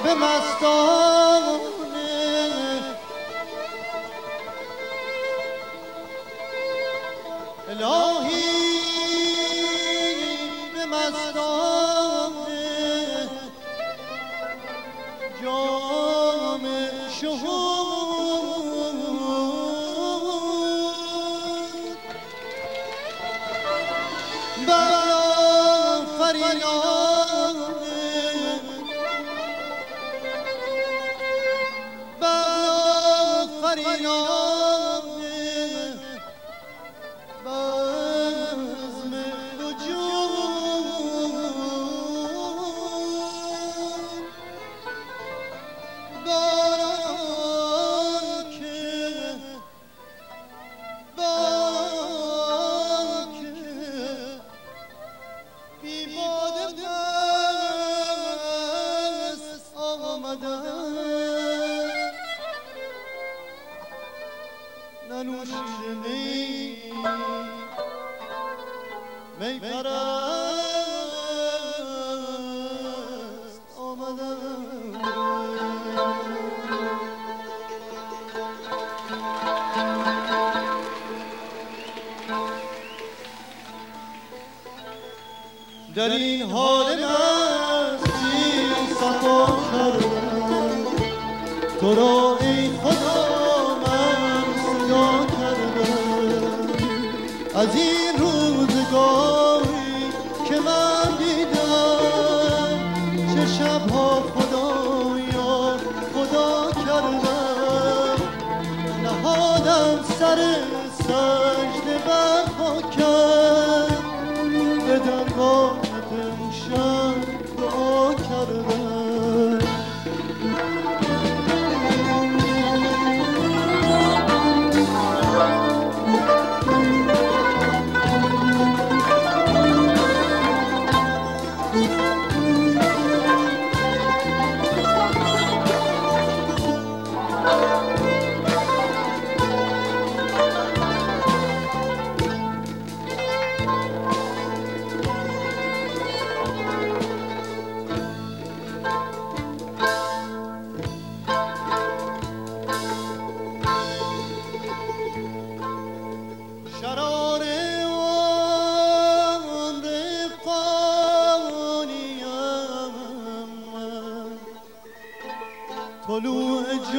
به مستانه الهی به مستانه جام شهود بر فریانه بر فریانه بزم وجود باران که بی باده دست آمدن ننوشیده می پرست آمدن در این حال مستی صفا کردم تو را ای خدا من صدا کردم از این روزگاری که من دیدم چه شبها خدایا خدا کردم نهادم سر سجده بر خاکم به درگاه امشب دعا کردم شرار عمر فانیم من طلوع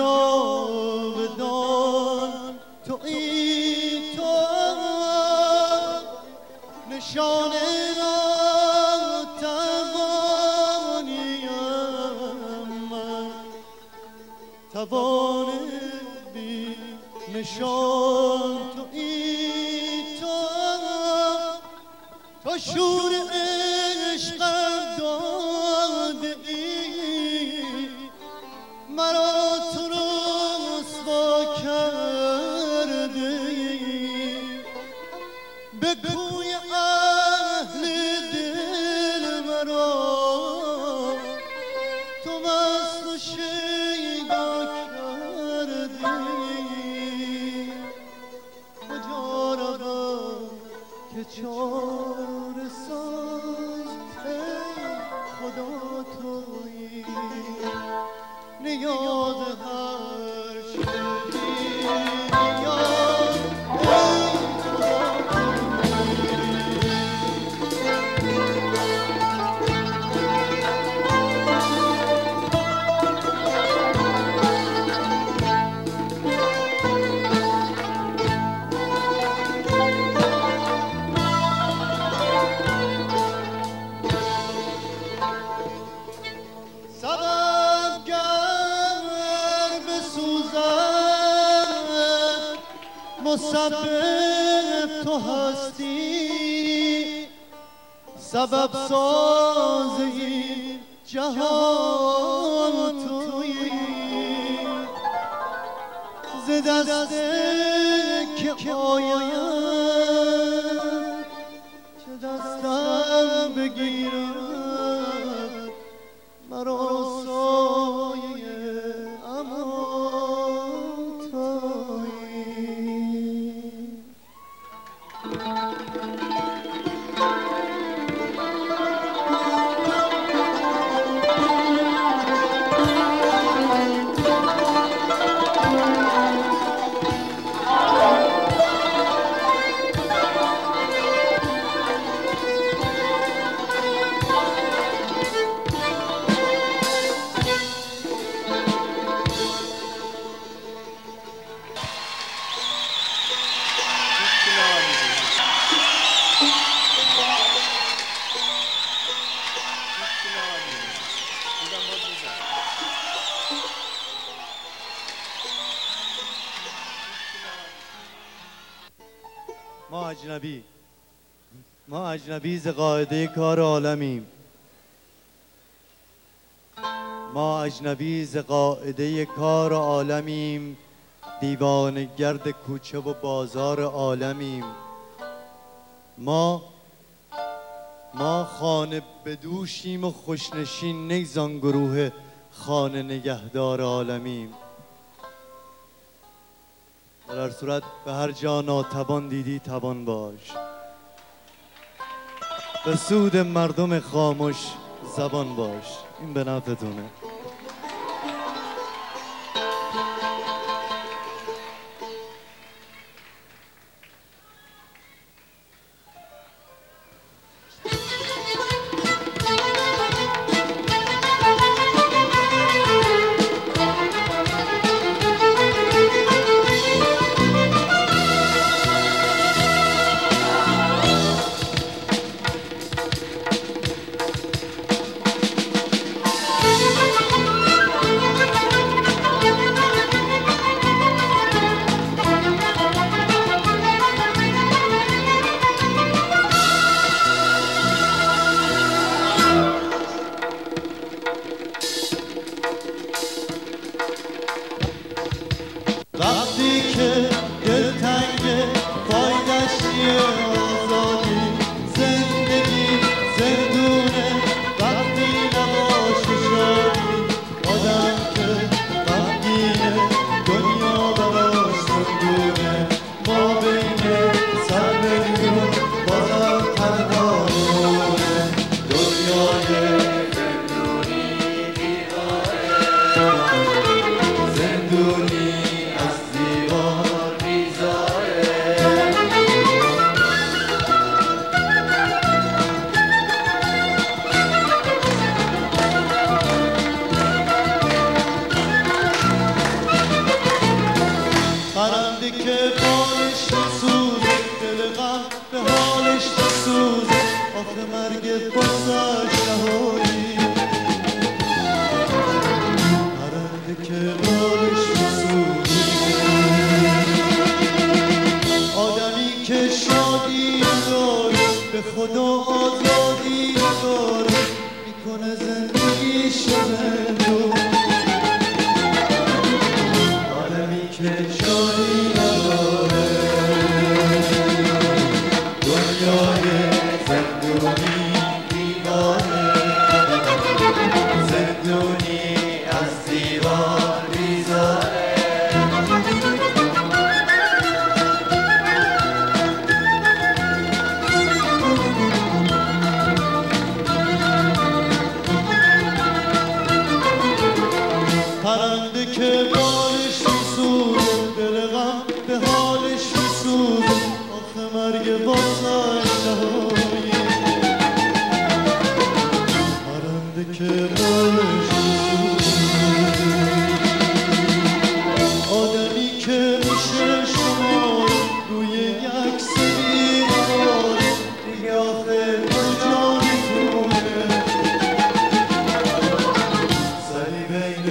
جاودان تویی تو نشان ناتوانیم من توان بی نشان تو شور عشقم داده ای مرا تو رسوا کرده ای به کوی اهل دل مرا تو مست و شیدا کرده ای کجا روم که چاره ساز ای خدا تویی نیاز هر شدی نیاز ای خدا مسبب تو هستی سبب ساز این جهان تویی ز دست که آید چه دستم بگیرد مرا سایه امان تویی ما اجنبی ز قاعده کار عالمیم. ما اجنبی ز قاعده کار عالمیم، دیوانه گرد کوچه و بازار عالمیم. ما خانه بدوشیم و خوشنشین نیزان گروه خانه نگهدار عالمیم. در هر صورت به هر جا ناتوان دیدی توان باش، به سود مردم خاموش زبان باش. این به نفعتونه. وقتی که دلتنگ فایدش چیه آزادی، زندگی زندونه وقتی نباشه شادی. آدم که غمگینه دنیا براش زندونه، ما بین سر میلیون بازم تنهایونه. دنیای زندونی دیواره، زندونی پرنده که بالش بسوزه، دل غم به حالش بسوزه، آخه مرگ بازش رهایی. پرنده که بالش بسوزه، آدمی که شادی نداره، به خدا آزادی نداره، میکنه زندگیش زندون. آدمی که شادی نداره، دنیای زندونی دیوانه، زندونی از دیوار بیزاره. پرنده که بالش میسوزه، دل غم به حالش میسوزه، آخه مرگ بازش رهایی. پرنده که بالش میسوزه، آدمی که میشه شما روی یک سری نبار، دیگه آخه کجا میتونه سری بین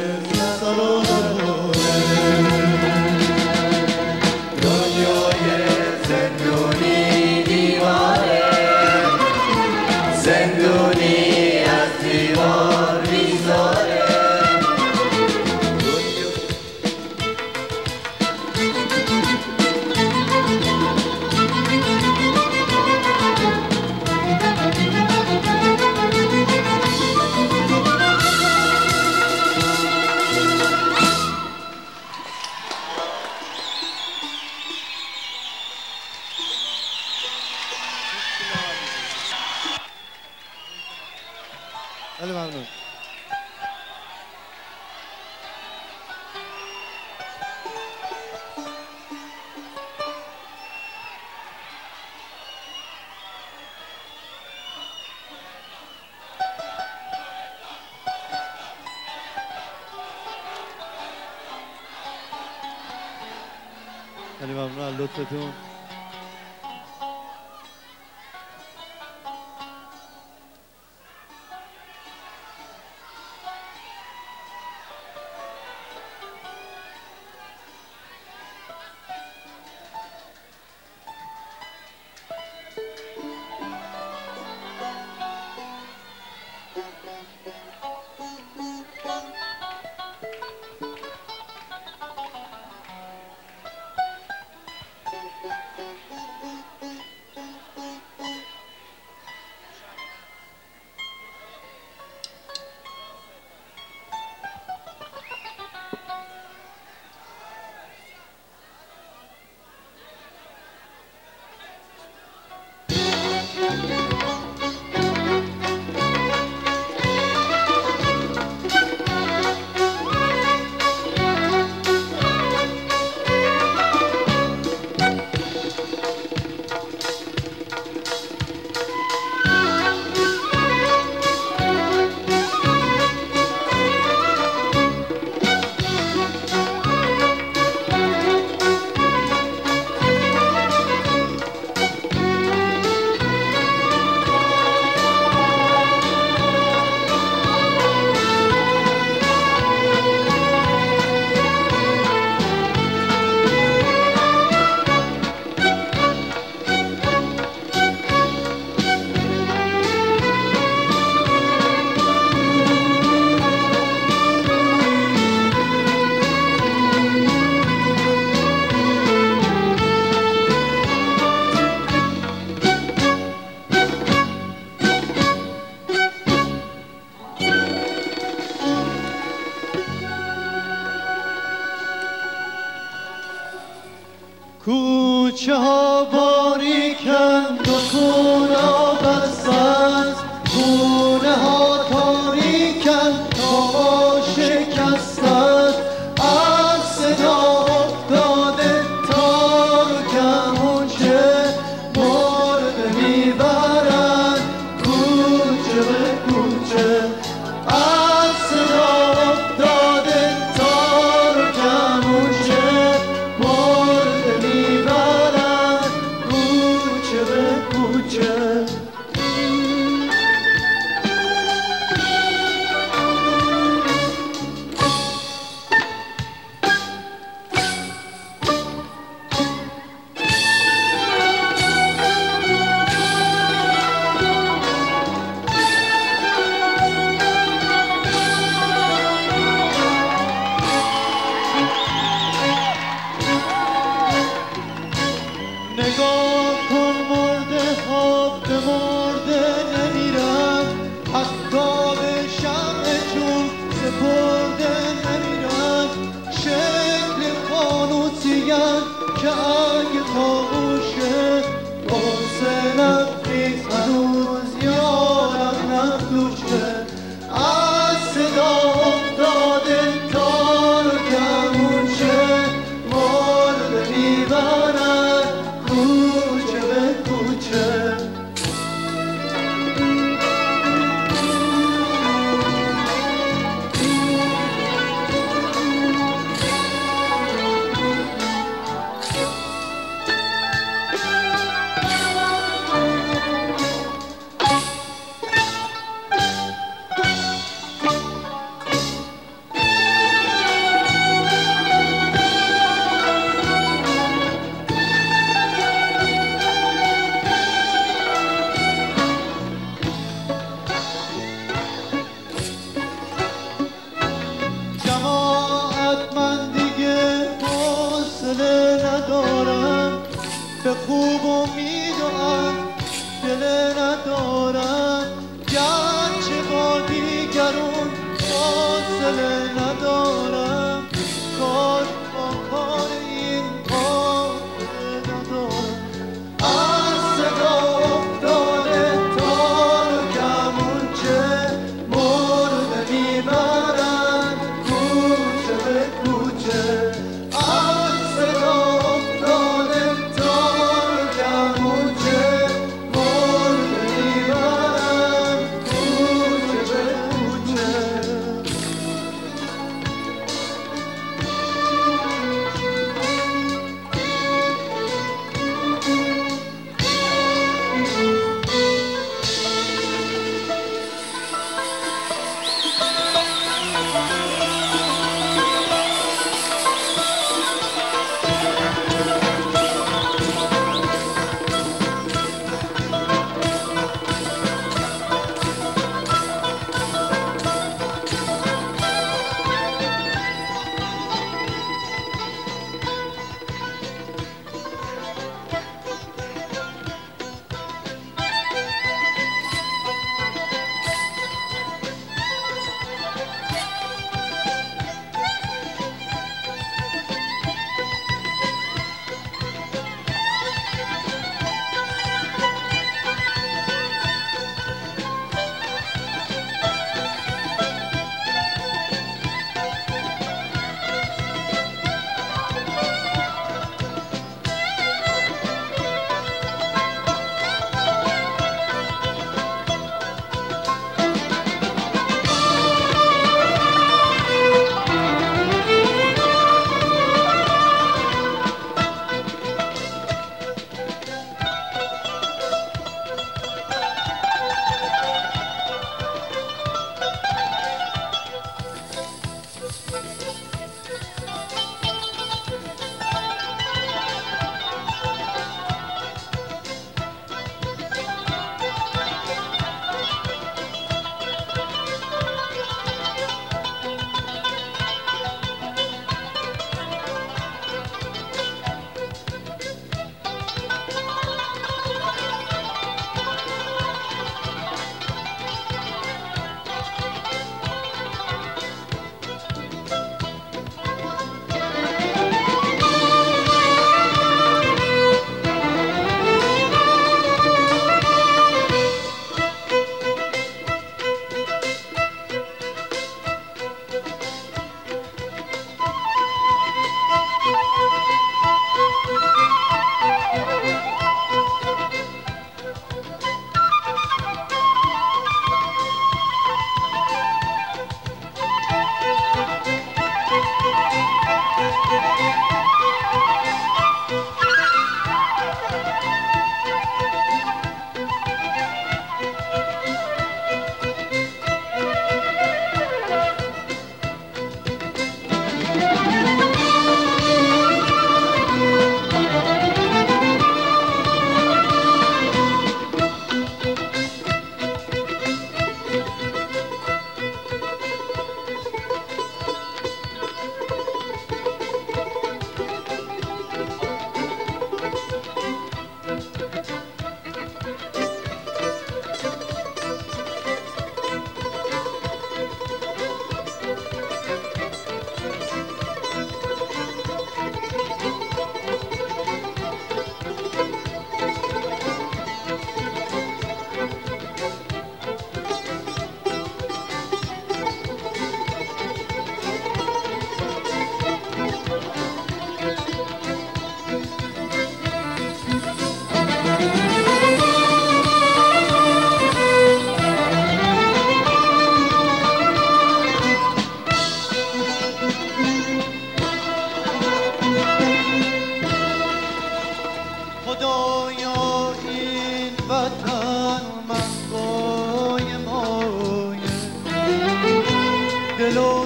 دنیای زندونی دیواره، زندونی از دیوار بیزاره. خیلی ممنون. خیلی ممنون از لطفتون. کوچه ها باریکند و خونه بستند، خونه ها تاریکند تا شکستند، از صدا افتاده تار و کمونچه مرده میبرند کوچه به کوچه، از صدا افتاده تار و کمونچه مرده میبرند کوچه به کوچه. نگاه کن مرده ها به مرده نمیرن، حتی به شمع جون سپرده نمیرن، شکل فانوسی‌اند که اگه خاموشه قرص نفیس هنوز یادم نفروشه، از صدا افتاده تار و کمونچه مرده میبرن کوچه به کوچه. جماعت من دیگه حوصله ندارم، به خوب امید و دل ندارم، گرچه با دیگرون حوصله ندارم، کار با کار این حوصله ندارم، از صدا افتاده تار و کمونچه مرده میبرن کوچه به کوچه، از صدا افتاده تار و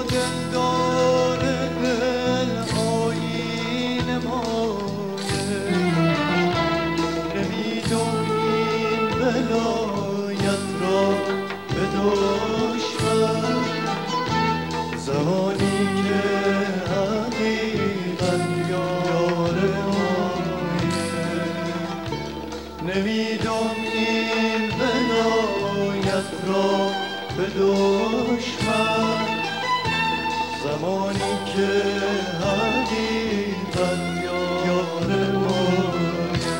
دلدار دل آیین مایه نمیدون این ولایت را به دشمن زمانی که حقیقت یار مایه نمیدون این ولایت را به دشمن زمانی که حقیقت یار مایه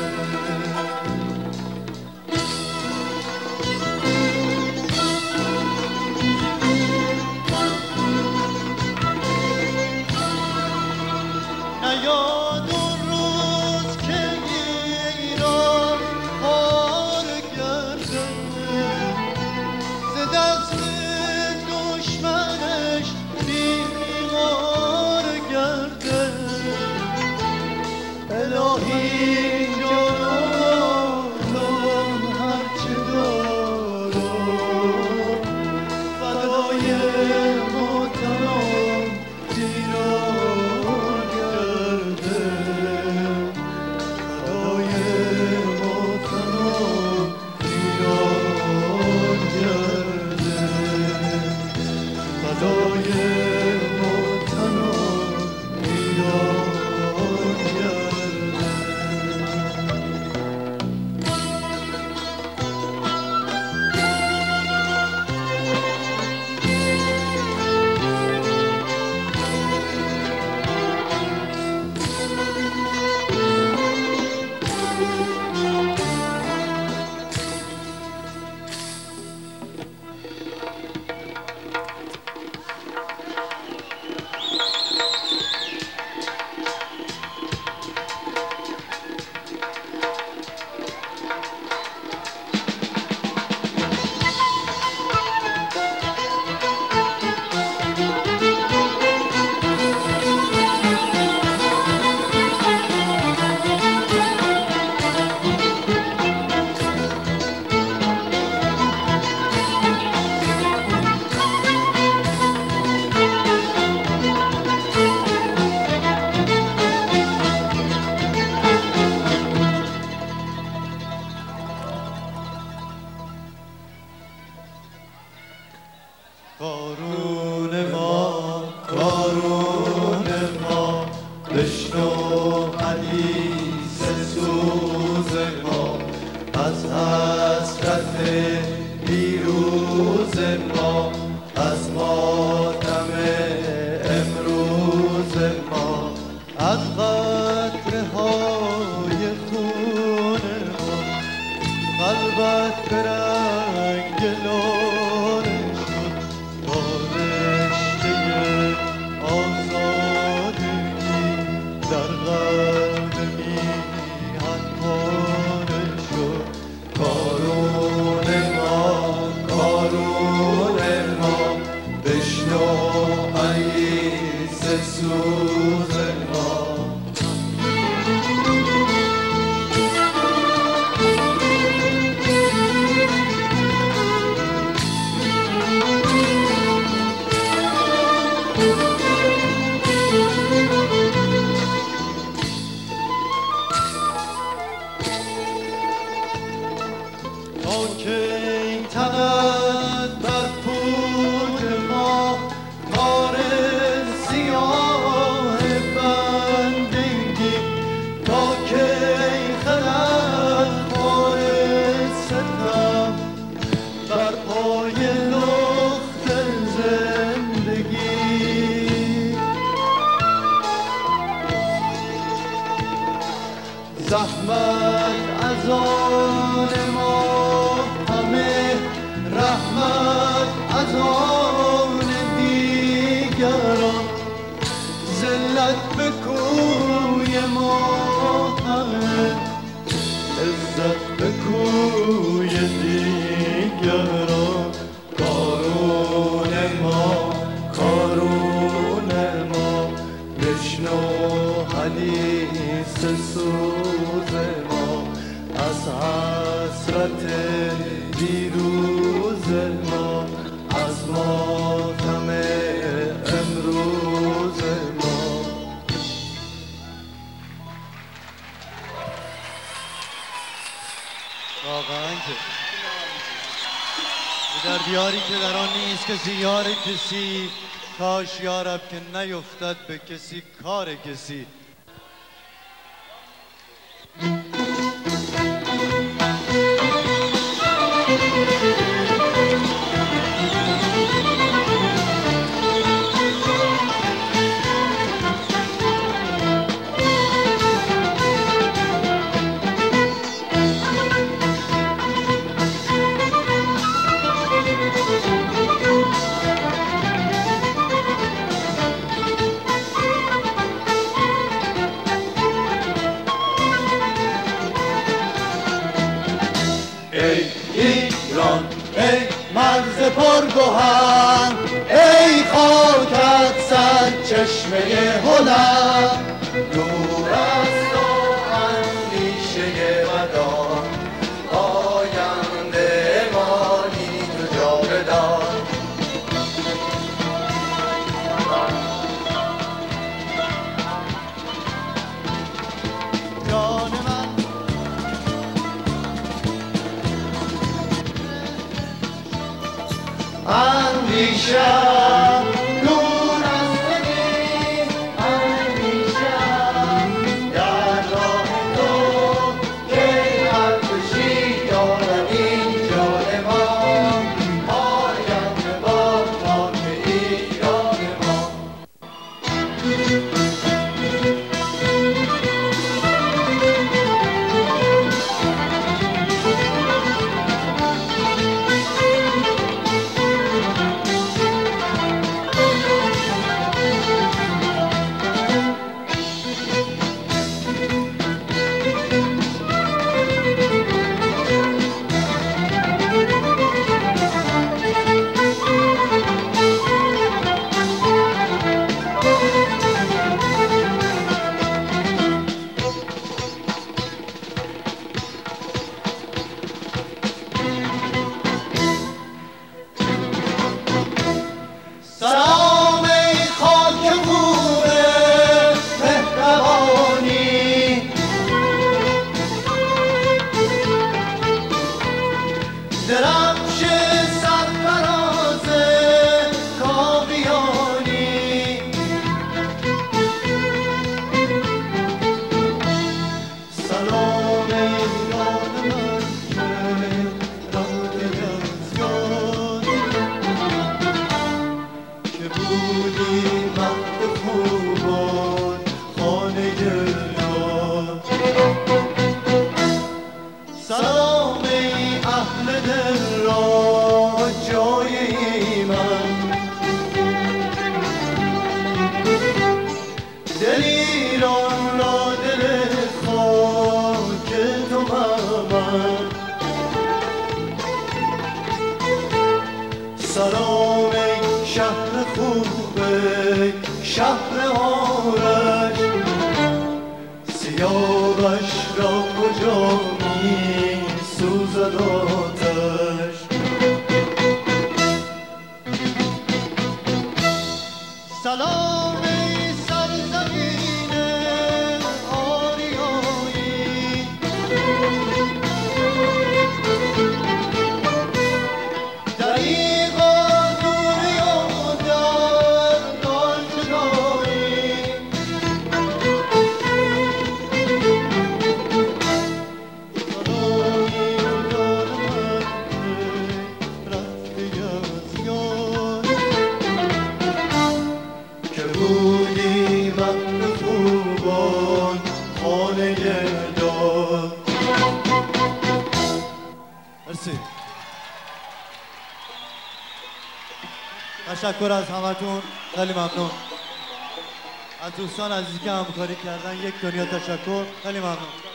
نیاد اون روز که ایران پار گرده ز دست دشمنش بیمار گرده الهی جانم هرچه دارم فدای وطنم ایران گرده فدای وطنم ایران گرده فدای وطنم ایران گرده کارون ما بشنو حدیث سوز ما از حسرت دیروز ما از ماتم امروز ما از قطره های خون ما قلبت به رنگ لاله شد با رشته آزادگی در قلب میهن پاره شد کارون ما بشنو حدیث سوز ما تا که این تنت بر پود ما کار سیاه بندگی تا که این خلق خار ستم بر پای لخت زندگی زحمت از آن ما همه رحمت از آن دیگران ذلت به کوی ما همه عزت به کوی دیگران کارون ما بشنو حدیث سوز ما از حسرت دیروز ما از ماتم که در دیاری که در آن نیست کسی یار کسی، کاش یارب که نیفتد به کسی کار کسی. ای ایران ای مرز پرگوهر، ای خاکت سرچشمه هنر، دور از تو اندیشه بدان، آینده مانی تو جاودان. جان من اندیشم دور از تو نیست، اندیشم در راه تو که هر کشی دارد این جان ما، آینده با خاک ایران ما. سلام ای خاک خوب مهربانی، درفش سرفراز کاویانی، سلام ای یاد من که رفته از یاد، که بودی مهد خوبان خانه یاد. سلام ای اهل دل را جای من، دل ایران را دل خاک تو من. سلام ای شهر خوبه شهر آرش، سیاوش را کجا می سوزد آتش. سلام ای سرزمین آریایی، دریغا دوری و دردان جدایی. سلام یار من رفته از یاد، که بودی مهد خوبان خانه داد. مرسی. تشکر از همتون، خیلی ممنون. از دوستان عزیزی که همکاری کردن یک دنیا تشکر، خیلی ممنون.